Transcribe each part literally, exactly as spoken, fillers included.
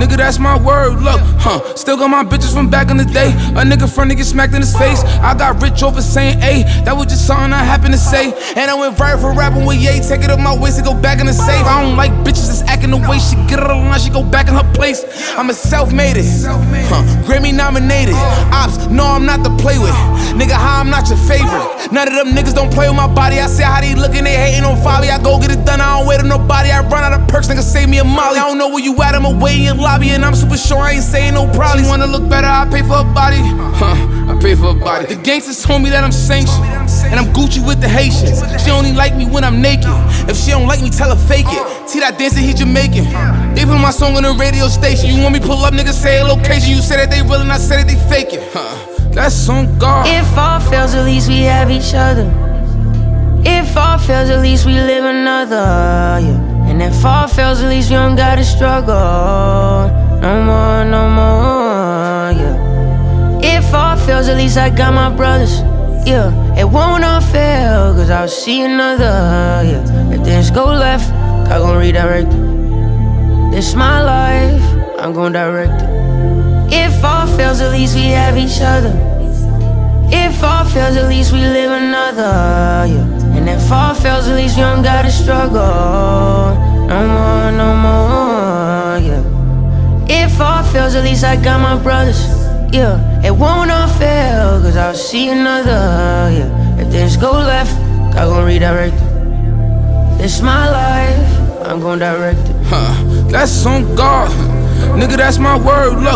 Nigga, that's my word, look, huh. Still got my bitches from back in the day. A nigga front to get smacked in his face. I got rich over saying, ayy, that was just something I happened to say. And I went viral for rapping with Ye. Take it up my waist to go back in the safe. I don't like bitches that's acting the way she get it on line, she go back in her place. I'm a self-made it, huh. Grammy nominated. Ops, no, I'm not to play with. Nigga, how I'm not your favorite. None of them niggas don't play with my body. I see how they looking, they hating on Folly. I go get it done, I don't wait on nobody. I run out of perks, nigga, save me a molly. I don't know where you at, I'm away in your lobby. And I'm super sure I ain't saying no probably. Wanna look better, I pay for her body. Huh, I pay for her body. The gangsters told me that I'm sanctioned, and I'm Gucci with the Haitians. She only like me when I'm naked. If she don't like me, tell her fake it. See that dancing, he Jamaican. They put my song on the radio station. You want me pull up, nigga, say a location. You say that they real and I said that they fake it. Huh, that's on God. If all fails, at least we have each other. If all fails, at least we live another, yeah. And if all fails, at least we don't gotta struggle. No more, no more, yeah. If all fails, at least I got my brothers, yeah. It won't all fail, cause I'll see another, yeah. If things go left, I'm gon' redirect it. This my life, I'm gon' direct it. If all fails, at least we have each other. If all fails, at least we live another, yeah. And if all fails, at least we don't gotta struggle. No more, no more, yeah. If all fails, at least I got my brothers, yeah. It won't all fail, cause I'll see another, yeah. If things go left, I'm gon' redirect it. This my life, I'm gon' direct it. Huh, that's on God. Nigga, that's my word, look.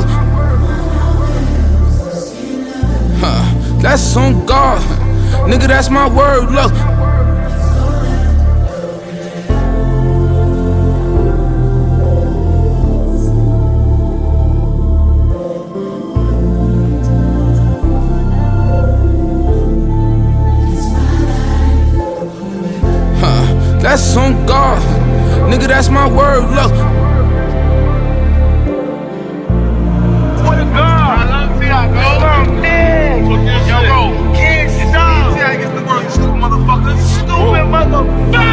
Huh, that's on God. Nigga, that's my word, look. Huh, that's on God. Nigga, that's my word, look. What a girl! I love see how go. Yo, bro, can't stop. See how he gets the word, you stupid motherfucker. Stupid motherfucker.